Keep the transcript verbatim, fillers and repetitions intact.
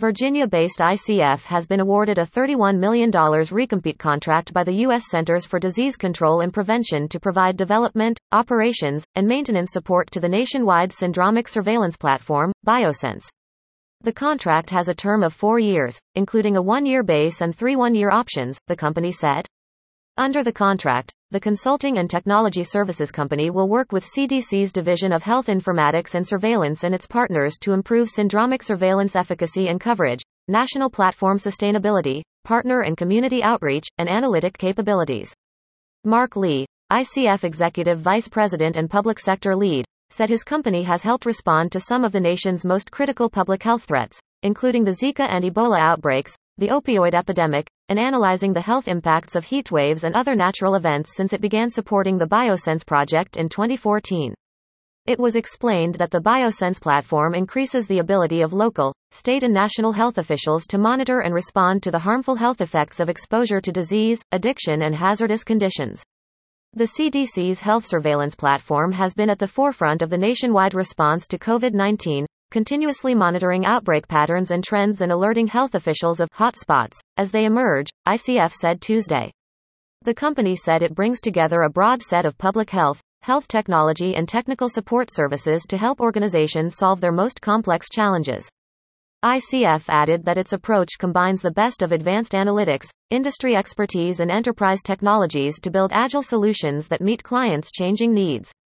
Virginia-based I C F has been awarded a thirty-one million dollars recompete contract by the U S Centers for Disease Control and Prevention to provide development, operations, and maintenance support to the nationwide syndromic surveillance platform, BioSense. The contract has a term of four years, including a one-year base and three one-year options, the company said. Under the contract, the consulting and technology services company will work with C D C's Division of Health Informatics and Surveillance and its partners to improve syndromic surveillance efficacy and coverage, national platform sustainability, partner and community outreach, and analytic capabilities. Mark Lee, I C F Executive Vice President and Public Sector Lead, said his company has helped respond to some of the nation's most critical public health threats, including the Zika and Ebola outbreaks, the opioid epidemic, and analyzing the health impacts of heat waves and other natural events since it began supporting the BioSense project in twenty fourteen. It was explained that the BioSense platform increases the ability of local, state and national health officials to monitor and respond to the harmful health effects of exposure to disease, addiction and hazardous conditions. The C D C's health surveillance platform has been at the forefront of the nationwide response to COVID nineteen, continuously monitoring outbreak patterns and trends and alerting health officials of hotspots as they emerge, I C F said Tuesday. The company said it brings together a broad set of public health, health technology and technical support services to help organizations solve their most complex challenges. I C F added that its approach combines the best of advanced analytics, industry expertise and enterprise technologies to build agile solutions that meet clients' changing needs.